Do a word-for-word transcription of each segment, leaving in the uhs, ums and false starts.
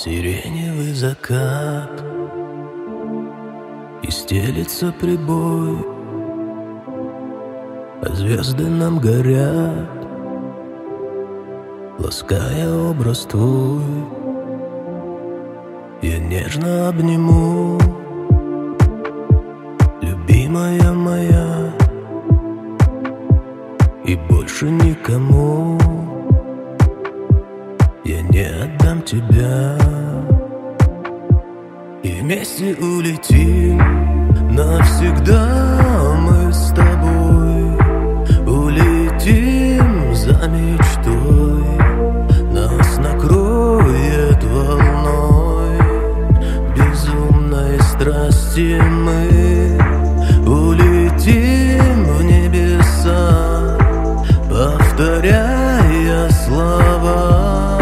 Сиреневый закат, и стелится прибой, а звезды нам горят, лаская образ твой. Я нежно обниму, любимая моя, и больше никому я не отдам тебя. И вместе улетим навсегда мы с тобой. Улетим за мечтой, нас накроет волной безумной страсти. Мы улетим в небеса, повторяя слова.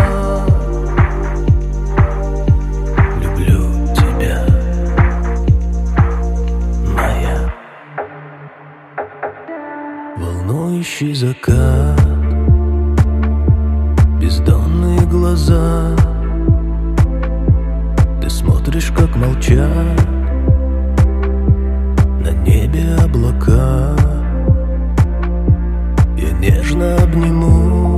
Волнующий закат, бездонные глаза, ты смотришь, как молчат на небе облака. Я нежно обниму,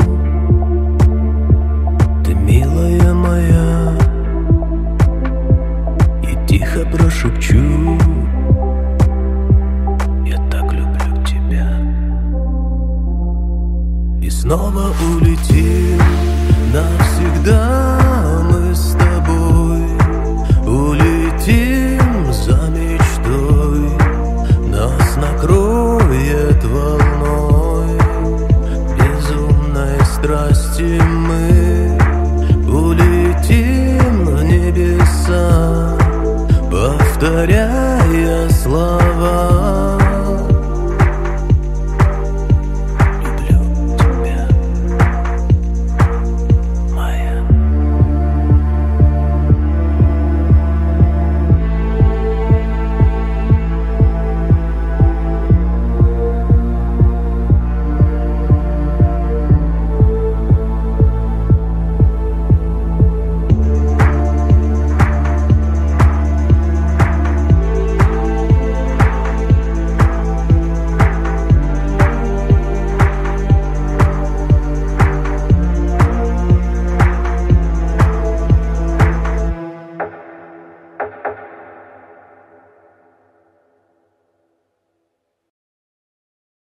ты милая моя, и тихо прошепчу: и снова улетим навсегда мы с тобой. Улетим за мечтой, нас накроет волной безумной страсти. Мы улетим в небеса, повторяя слова.